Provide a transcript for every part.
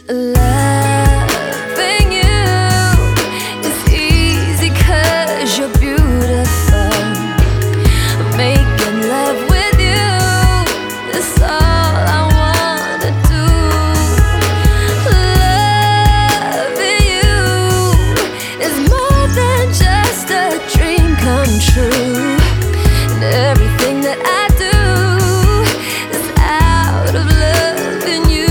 Loving you is easy 'cause you're beautiful. Making love with you is all I wanna do. Loving you is more than just a dream come true. And everything that I do is out of loving you.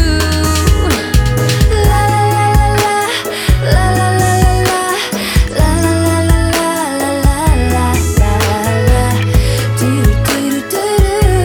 La la la la la la la la la la la la la. Do do do do.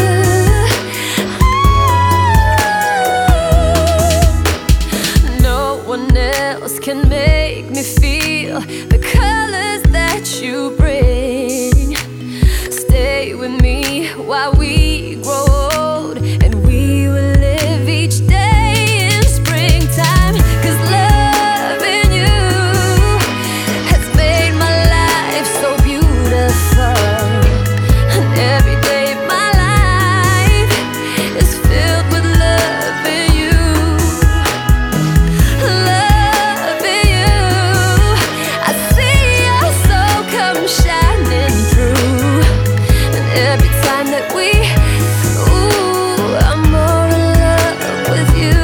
No one else can make me feel the colors that you bring. Stay with me while we grow old, and we will live each day in springtime. 'Cause loving you has made my life so beautiful, and every day of my life is filled with loving you. Loving you, I see your soul come shining through. And every time that we, ooh, I'm more in love with you.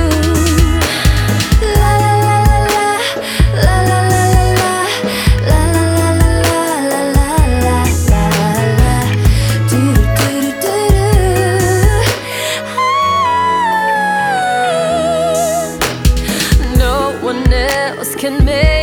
La la la la la la la la la la la la la la la. Do do do do. No one else can make